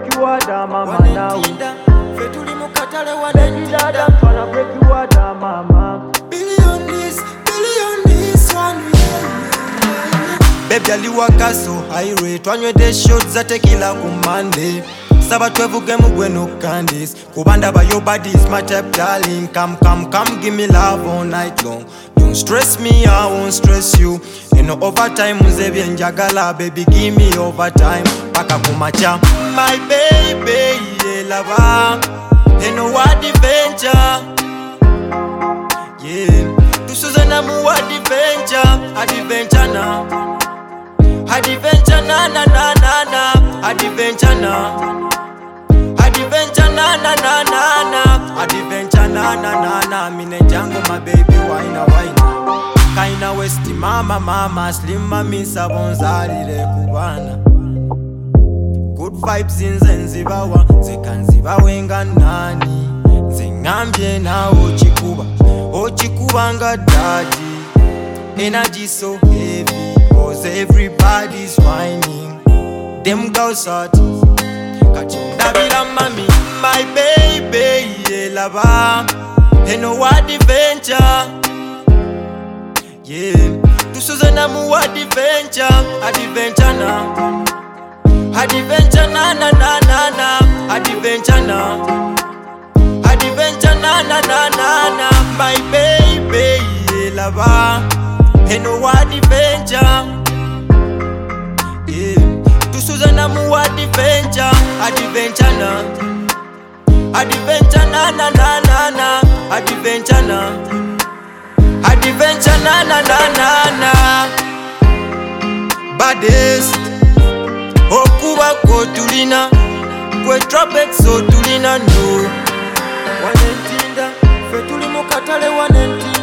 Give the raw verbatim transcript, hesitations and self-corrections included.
break you water, mama now. Fetuli mukatale Baby dad, I'm tryna break you water, mama. Billion this, billion this one. Baby aliwaka so high rate. Wanywede shots za tequila kumande. Saba twevuge mugwe no candies. Kubanda by your body is my type, darling. Come, come, come, give me love all night long. Don't stress me, I won't stress you. You know overtime muzebi njagala, baby give me overtime. Paka kumacha, my baby, yeah lava. You know what adventure, yeah. Tusuzana mu adventure, adventure na, adventure na na na na na, adventure na. Adventure na na na na na, adventure na na na na. Mine jango my baby wine wine. Kaina westi mama mama slim mami sabonzalire kubana. Good vibes in Zanzibar, zikanziba wenga nani. Zingambye na ochikuba, ochikuba nga daddy. Energy so heavy, cause everybody's whining. Them girls hot. Dabila mami, my baby, yeah lava. You know what adventure, yeah. Tusuzana mu adventure, adventure na, adventure na na na na na, adventure na, adventure na na na na na. My baby, yeah lava. You know what adventure, yeah. Tusuzana mu adventure, adventure na, adventure na na na na na, adventure na, adventure na na na na na. Baddest, okuba ko tulina, kwe trumpet so tulina no. Wanentinda, fetuli mukatale wanentinda.